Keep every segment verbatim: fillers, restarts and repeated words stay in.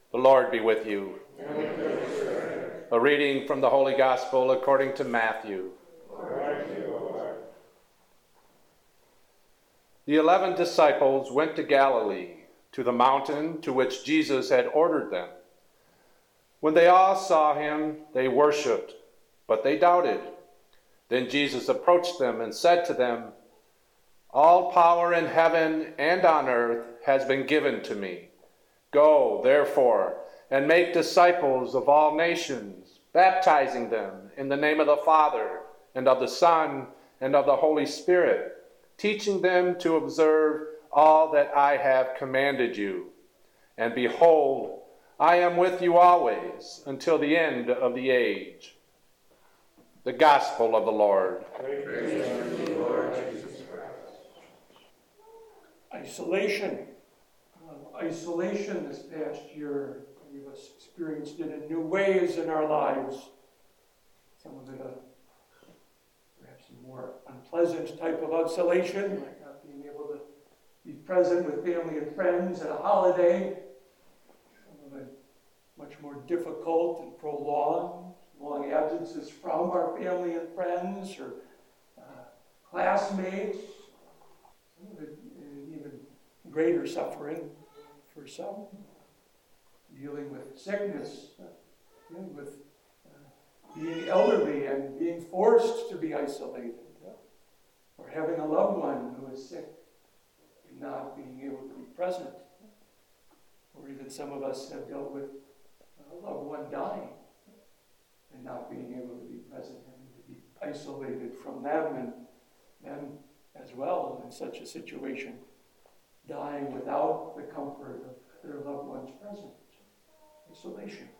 The Lord be with you. And with your spirit. A reading from the Holy Gospel according to Matthew. Glory to you, O Lord. The eleven disciples went to Galilee, to the mountain to which Jesus had ordered them. When they all saw him, they worshipped, but they doubted. Then Jesus approached them and said to them, "All power in heaven and on earth has been given to me. Go, therefore, and make disciples of all nations, baptizing them in the name of the Father, and of the Son, and of the Holy Spirit, teaching them to observe all that I have commanded you. And behold, I am with you always until the end of the age." The Gospel of the Lord. Praise to you, Lord Jesus Christ. Isolation. Uh, isolation this past year, many of us experienced it in new ways in our lives. Some of it a perhaps a more unpleasant type of isolation, like not being able to be present with family and friends at a holiday. Some of it much more difficult and prolonged, long absences from our family and friends or uh, classmates. Some of it uh, even greater suffering for some, dealing with sickness, uh, dealing with uh, being elderly and being forced to be isolated, uh, or having a loved one who is sick and not being able to be present, or even some of us have dealt with a loved one dying and not being able to be present, having to be isolated from them, and them as well in such a situation, dying without the comfort of their loved one's presence. Isolation.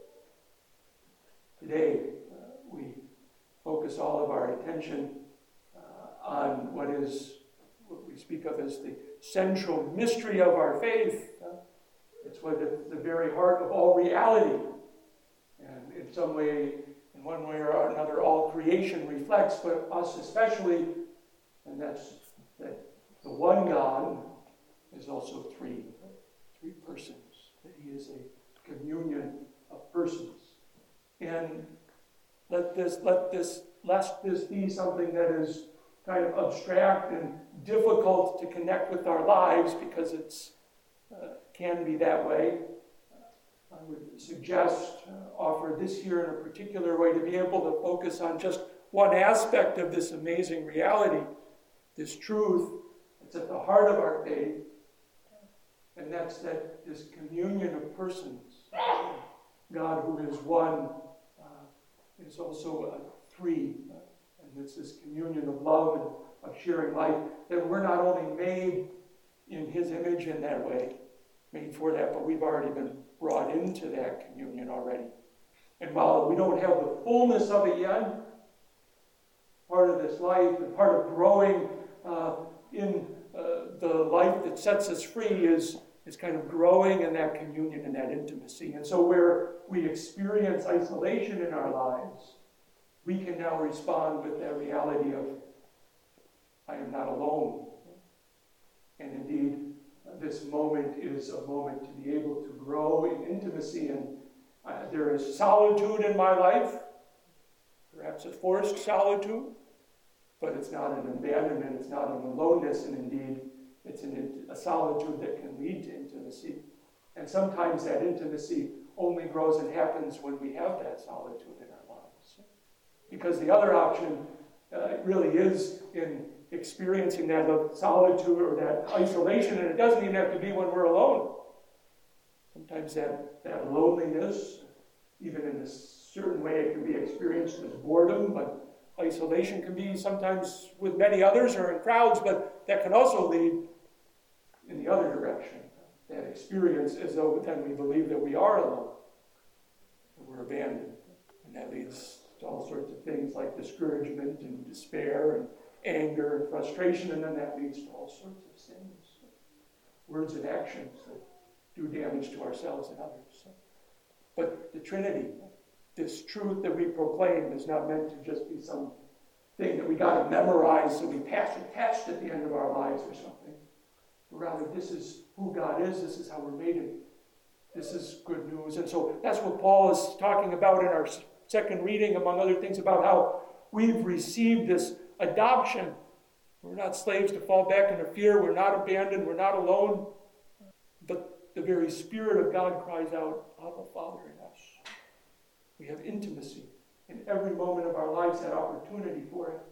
Today, uh, we focus all of our attention uh, on what is, what we speak of as the central mystery of our faith. Uh, it's what at the very heart of all reality. And in some way, in one way or another, all creation reflects, but us especially, and that's that the one God is also three, three persons, that he is a communion of persons. And let this, let this, lest this be something that is kind of abstract and difficult to connect with our lives, because it's uh, can be that way. I would suggest, uh, offer this year in a particular way, to be able to focus on just one aspect of this amazing reality, this truth that's at the heart of our faith, and that's that this communion of persons, God who is one, uh, is also a three, uh, and it's this communion of love and of sharing life, that we're not only made in his image in that way, made for that, but we've already been brought into that communion already. And while we don't have the fullness of it yet, part of this life and part of growing uh, in uh, the life that sets us free is, is kind of growing in that communion and that intimacy. And so where we experience isolation in our lives, we can now respond with that reality of, I am not alone. And indeed, this moment is a moment to be able to grow in intimacy. And uh, there is solitude in my life, perhaps a forced solitude, but it's not an abandonment, it's not an aloneness, and indeed, it's an, a solitude that can lead to intimacy. And sometimes that intimacy only grows and happens when we have that solitude in our lives. Because the other option uh, really is in experiencing that solitude or that isolation, and it doesn't even have to be when we're alone. Sometimes that, that loneliness, even in a certain way, it can be experienced as boredom, but isolation can be sometimes with many others or in crowds, but that can also lead in the other direction. That experience as though then we believe that we are alone, that we're abandoned, and that leads to all sorts of things like discouragement and despair and anger and frustration, and then that leads to all sorts of sins, words and actions that do damage to ourselves and others. But the Trinity, this truth that we proclaim, is not meant to just be some thing that we got to memorize so we pass a test at the end of our lives or something. But rather, this is who God is, this is how we're made in This is good news. And so that's what Paul is talking about in our second reading, among other things, about how we've received this adoption. We're not slaves to fall back into fear. We're not abandoned. We're not alone. But the very Spirit of God cries out, Abba, Father, in us. We have intimacy in every moment of our lives, that opportunity for it.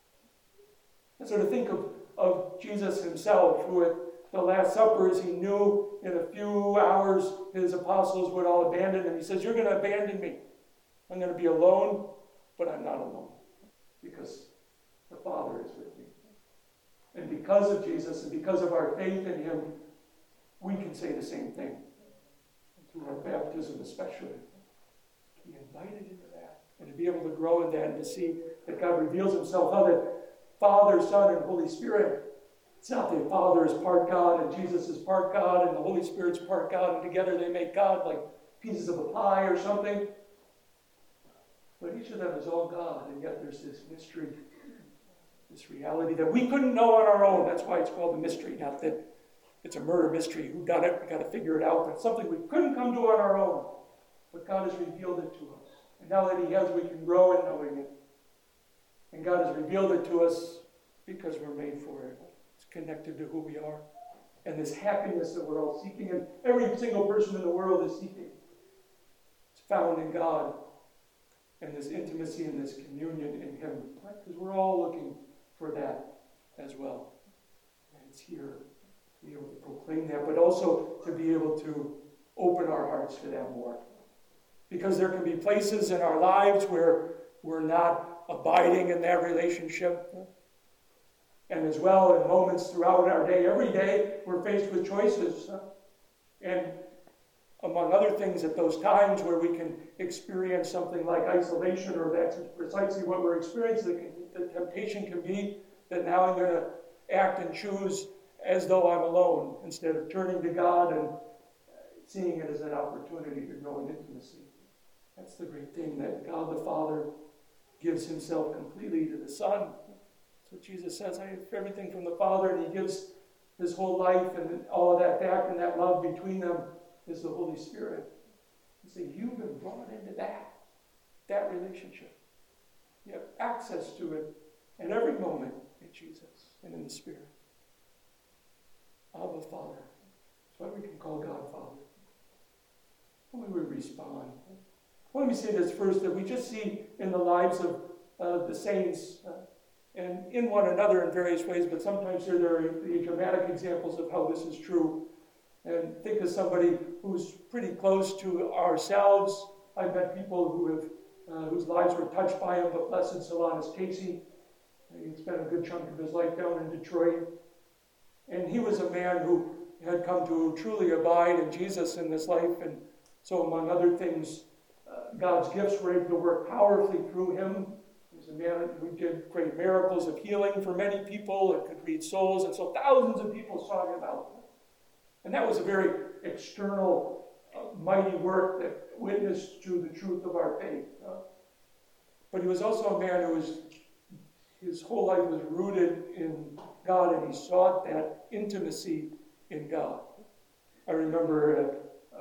And so to think of, of Jesus himself, who at the Last Supper, as he knew in a few hours his apostles would all abandon him, he says, you're going to abandon me. I'm going to be alone, but I'm not alone, because the Father is with me. And because of Jesus and because of our faith in him, we can say the same thing. And through our baptism especially, to be invited into that and to be able to grow in that and to see that God reveals himself, how that Father, Son, and Holy Spirit, it's not that Father is part God and Jesus is part God and the Holy Spirit's part God and together they make God like pieces of a pie or something. But each of them is all God, and yet there's this mystery, this reality that we couldn't know on our own. That's why it's called a mystery, not that it's a murder mystery. Who done it? We've got to figure it out. But it's something we couldn't come to on our own. But God has revealed it to us. And now that he has, we can grow in knowing it. And God has revealed it to us because we're made for it. It's connected to who we are. And this happiness that we're all seeking, and every single person in the world is seeking, it's found in God. And this intimacy and this communion in him. Right? Because we're all looking for that as well. And it's here to be able to proclaim that, but also to be able to open our hearts to that more. Because there can be places in our lives where we're not abiding in that relationship. And as well, in moments throughout our day, every day, we're faced with choices. And among other things, at those times where we can experience something like isolation, or that's precisely what we're experiencing, the temptation can be that now I'm going to act and choose as though I'm alone, instead of turning to God and seeing it as an opportunity to grow in intimacy. That's the great thing, that God the Father gives himself completely to the Son. That's what Jesus says, I have everything from the Father, and he gives his whole life and all of that back, and that love between them is the Holy Spirit. You see, you've been brought into that, that relationship. You have access to it at every moment in Jesus and in the Spirit. Abba, Father. That's why we can call God Father. How do we respond? Well, let me say this first, that we just see in the lives of uh, the saints uh, and in one another in various ways, but sometimes here there are the dramatic examples of how this is true. And think of somebody who's pretty close to ourselves. I've met people who have, uh, whose lives were touched by him, but blessed Solanus Casey. He spent a good chunk of his life down in Detroit. And he was a man who had come to truly abide in Jesus in this life. And so, among other things, uh, God's gifts were able to work powerfully through him. He was a man who did great miracles of healing for many people and could read souls. And so thousands of people saw him out. And that was a very external, uh, mighty work that witnessed to the truth of our faith. Uh, but he was also a man who was, his whole life was rooted in God, and he sought that intimacy in God. I remember a,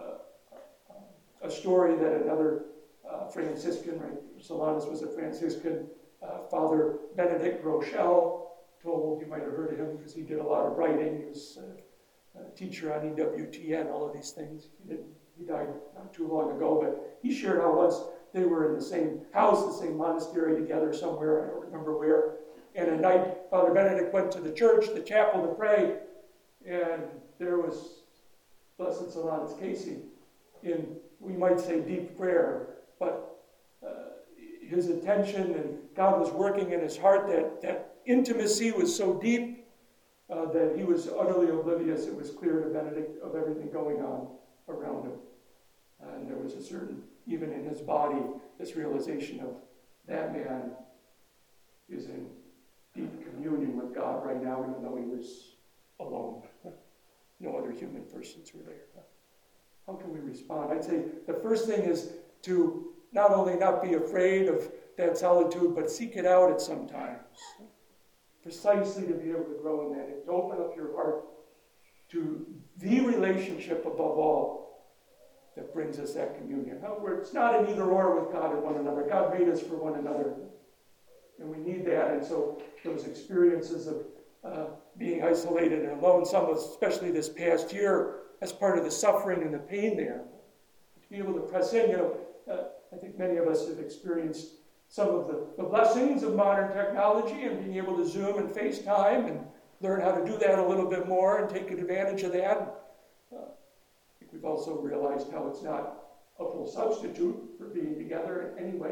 a, a story that another uh, Franciscan, right, Solanus was a Franciscan, uh, Father Benedict Rochelle, told, you might have heard of him because he did a lot of writing. He was uh, a teacher on E W T N, all of these things. He, didn't, he died not too long ago, but he shared how once they were in the same house, the same monastery together somewhere, I don't remember where. And at night, Father Benedict went to the church, the chapel, to pray, and there was Blessed Solanus Casey in, we might say, deep prayer, but uh, his attention and God was working in his heart. That, that intimacy was so deep uh, that he was utterly oblivious, it was clear to Benedict, of everything going on around him. And there was a certain, even in his body, this realization of that man is in deep communion with God right now, even though he was alone. No other human persons were there. How can we respond? I'd say the first thing is to not only not be afraid of that solitude, but seek it out at some times. Precisely to be able to grow in that, to open up your heart to the relationship above all that brings us that communion. In other words, it's not an either or with God and one another. God made us for one another. And we need that. And so those experiences of uh, being isolated and alone, some of us, especially this past year, as part of the suffering and the pain there, to be able to press in, you know, uh, I think many of us have experienced some of the, the blessings of modern technology and being able to Zoom and FaceTime and learn how to do that a little bit more and take advantage of that. Uh, I think we've also realized how it's not a full substitute for being together in any way.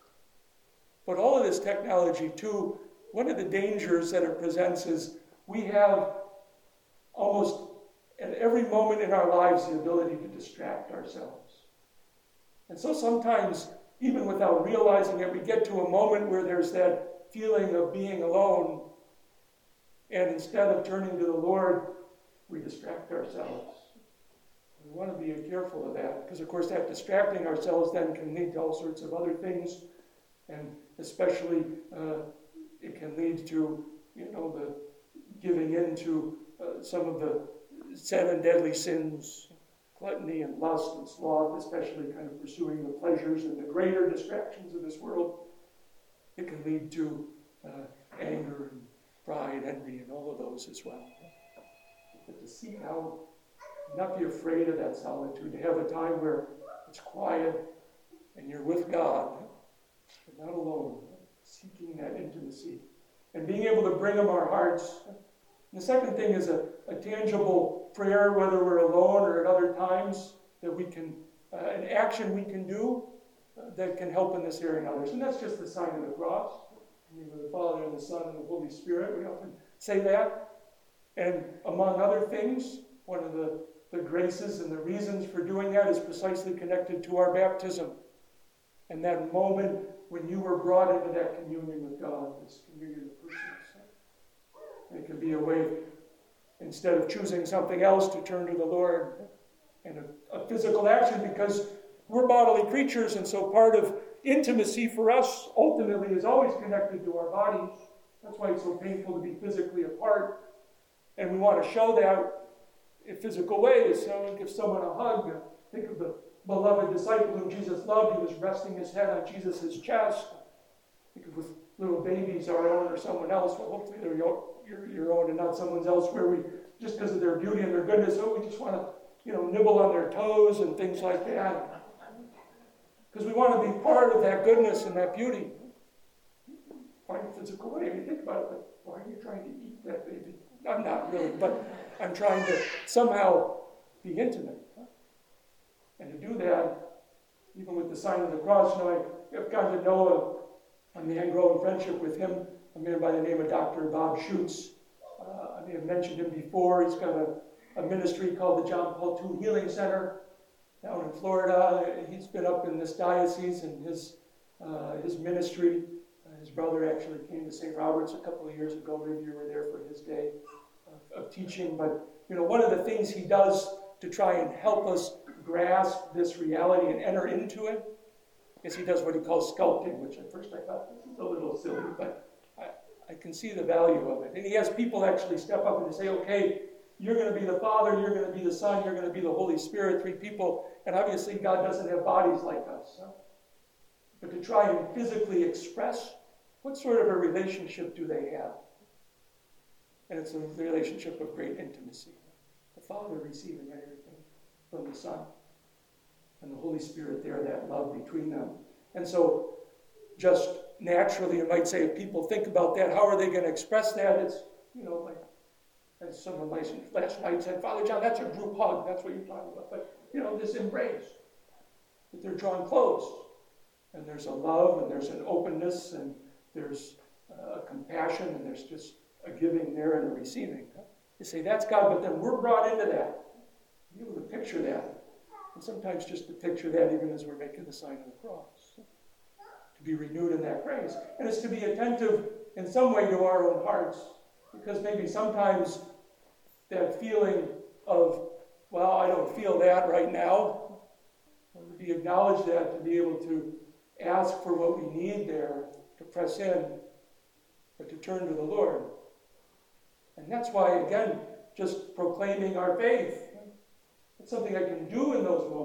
But all of this technology, too, one of the dangers that it presents is we have almost at every moment in our lives the ability to distract ourselves. And so sometimes, even without realizing it, we get to a moment where there's that feeling of being alone, and instead of turning to the Lord, we distract ourselves. We want to be careful of that, because of course that distracting ourselves then can lead to all sorts of other things, and especially uh, it can lead to, you know, the giving in to uh, some of the seven deadly sins, gluttony and lust and sloth, especially kind of pursuing the pleasures and the greater distractions of this world. It can lead to uh, anger and pride, envy, and all of those as well. But to seek out, not be afraid of that solitude, to have a time where it's quiet and you're with God, but not alone, seeking that intimacy and being able to bring Him our hearts. And the second thing is a, a tangible prayer, whether we're alone or at other times, that we can, uh, an action we can do uh, that can help in this area and others. And that's just the sign of the cross. In the name of the Father, and the Son, and the Holy Spirit. We often say that. And among other things, one of the, the graces and the reasons for doing that is precisely connected to our baptism. And that moment when you were brought into that communion with God, this communion of persons. It can be a way, instead of choosing something else, to turn to the Lord, and a, a physical action, because we're bodily creatures, and so part of intimacy for us ultimately is always connected to our bodies. That's why it's so painful to be physically apart. And we want to show that in physical ways. So give someone a hug. Think of the beloved disciple whom Jesus loved. He was resting his head on Jesus' chest. Think of with little babies, our own or someone else. Well, hopefully they're your, your, your own and not someone's else, where we, just because of their beauty and their goodness, oh, we just want to, you know, nibble on their toes and things like that. Because we want to be part of that goodness and that beauty. Find a physical way. I mean, think about it, but why are you trying to eat that baby? I'm not really, but I'm trying to somehow be intimate. Huh? And to do that, even with the sign of the cross, you know, I, I've gotten to know a, a man, grow in friendship with him, a man by the name of Doctor Bob Schutz. Uh, I may have mentioned him before. He's got a, a ministry called the John Paul the Second Healing Center down in Florida. He's been up in this diocese, and his uh, his ministry, uh, his brother actually came to Saint Robert's a couple of years ago. Maybe you were there for his day of, of teaching. But you know, one of the things he does to try and help us grasp this reality and enter into it is he does what he calls sculpting, which at first I thought, this is a little silly, but I, I can see the value of it. And he has people actually step up and say, okay, you're going to be the Father, you're going to be the Son, you're going to be the Holy Spirit, three people. And obviously God doesn't have bodies like us. So. But to try and physically express, what sort of a relationship do they have? And it's a relationship of great intimacy. The Father receiving everything from the Son. And the Holy Spirit there, that love between them. And so, just naturally, you might say, if people think about that, how are they going to express that? It's, you know, like, as someone last night said, Father John, that's a group hug. That's what you're talking about. But, you know, this embrace. That they're drawn close. And there's a love, and there's an openness, and there's a compassion, and there's just a giving there and a receiving. You say, that's God, but then we're brought into that. Be able to picture that. And sometimes just to picture that even as we're making the sign of the cross. To be renewed in that grace. And it's to be attentive in some way to our own hearts. Because maybe sometimes that feeling of, well, I don't feel that right now. To be acknowledged that, to be able to ask for what we need there, to press in, but to turn to the Lord. And that's why, again, just proclaiming our faith. It's something I can do in those moments.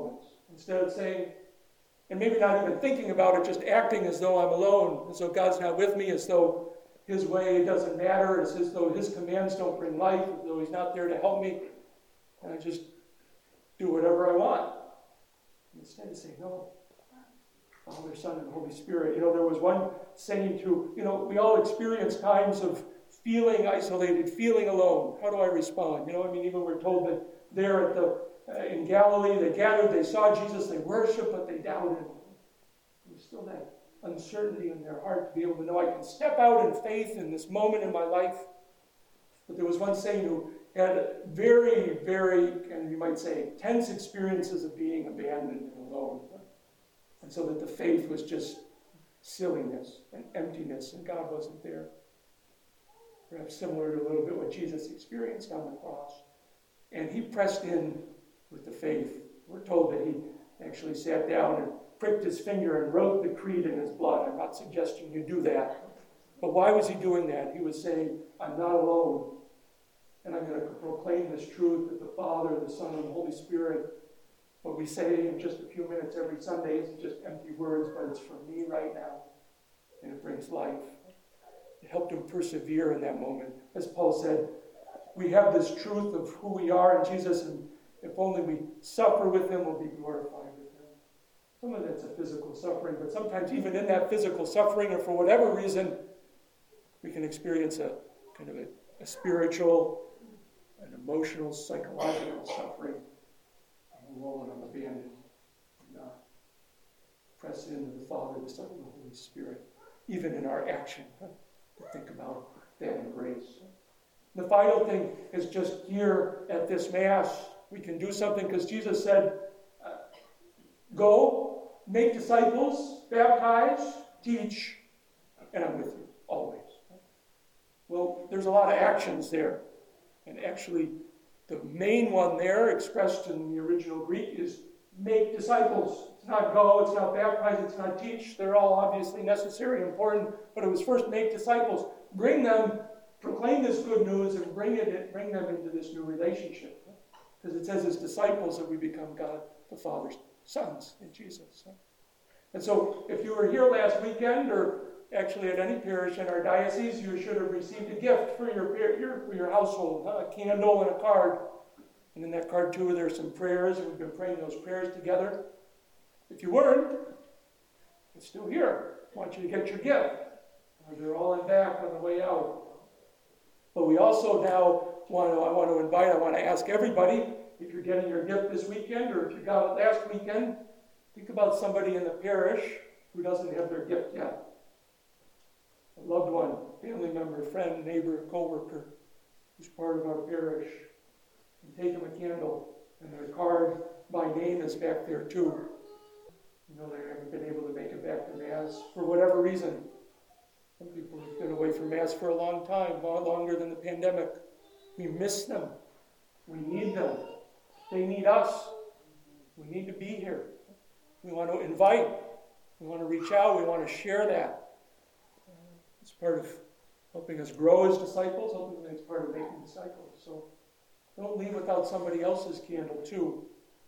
Instead of saying, and maybe not even thinking about it, just acting as though I'm alone, as though God's not with me, as though his way doesn't matter, as, as though his commands don't bring life, as though he's not there to help me, and I just do whatever I want. Instead of saying, no, Father, Son, and Holy Spirit. You know, there was one saying to, you know, we all experience times of feeling isolated, feeling alone. How do I respond? You know, I mean, even we're told that there at the uh, in Galilee, they gathered, they saw Jesus, they worshiped, but they doubted. There was still that uncertainty in their heart to be able to know I can step out in faith in this moment in my life. But there was one saint who had very, very, and you might say, tense experiences of being abandoned and alone. And so that the faith was just silliness and emptiness, and God wasn't there. Perhaps similar to a little bit what Jesus experienced on the cross. And he pressed in with the faith. We're told that he actually sat down and pricked his finger and wrote the creed in his blood. I'm not suggesting you do that. But why was he doing that? He was saying, I'm not alone. And I'm going to proclaim this truth that the Father, the Son, and the Holy Spirit, what we say in just a few minutes every Sunday isn't just empty words, but it's for me right now. And it brings life. It helped him persevere in that moment. As Paul said, we have this truth of who we are in Jesus, and if only we suffer with him, we'll be glorified with him. Some of that's a physical suffering, but sometimes even in that physical suffering, or for whatever reason, we can experience a kind of a, a spiritual, an emotional, psychological suffering. I'm alone, I'm abandoned. And, uh, press into the Father, the Son, and the Holy Spirit, even in our action, huh, to think about that embrace. The final thing is just here at this Mass, we can do something because Jesus said, uh, go, make disciples, baptize, teach, and I'm with you always. Well, there's a lot of actions there. And actually, the main one there, expressed in the original Greek, is make disciples. It's not go, it's not baptize, it's not teach. They're all obviously necessary and important, but it was first make disciples. Bring them, proclaim this good news, and bring it, bring them into this new relationship. Because it says as disciples that we become God the Father's sons in Jesus. And so if you were here last weekend, or actually at any parish in our diocese, you should have received a gift for your, your, for your household, a candle and a card. And in that card, too, there's some prayers, and we've been praying those prayers together. If you weren't, it's still here. I want you to get your gift. They're all in back on the way out. But we also now want to, I want to invite, I want to ask everybody, if you're getting your gift this weekend, or if you got it last weekend, think about somebody in the parish who doesn't have their gift yet. A loved one, family member, friend, neighbor, co-worker, who's part of our parish. And take them a candle, and their card by name is back there too. You know, they haven't been able to make it back to Mass for whatever reason. Some people have been away from Mass for a long time, far longer than the pandemic. We miss them. We need them. They need us. We need to be here. We want to invite. We want to reach out. We want to share that. It's part of helping us grow as disciples. Ultimately, it's part of making disciples. So don't leave without somebody else's candle, too.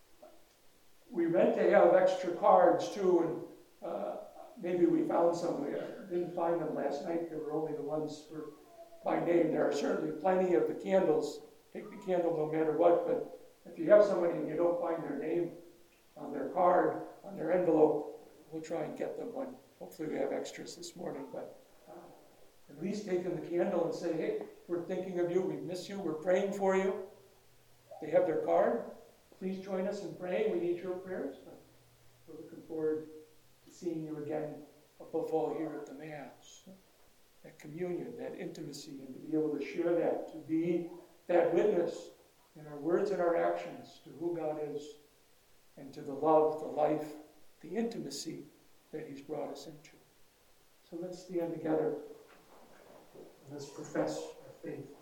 We meant to have extra cards, too, and uh, maybe we found some. We didn't find them last night. They were only the ones for by name. There are certainly plenty of the candles. Take the candle no matter what, but if you have somebody and you don't find their name on their card, on their envelope, we'll try and get them one. Hopefully we have extras this morning, but uh, at least take them the candle and say, hey, we're thinking of you, we miss you, we're praying for you. They have their card. Please join us in praying. We need your prayers. We're looking forward to seeing you again, above all here at the Mass. That communion, that intimacy, and to be able to share that, to be that witness in our words and our actions to who God is, and to the love, the life, the intimacy that he's brought us into. So let's stand together. Let's profess our faith.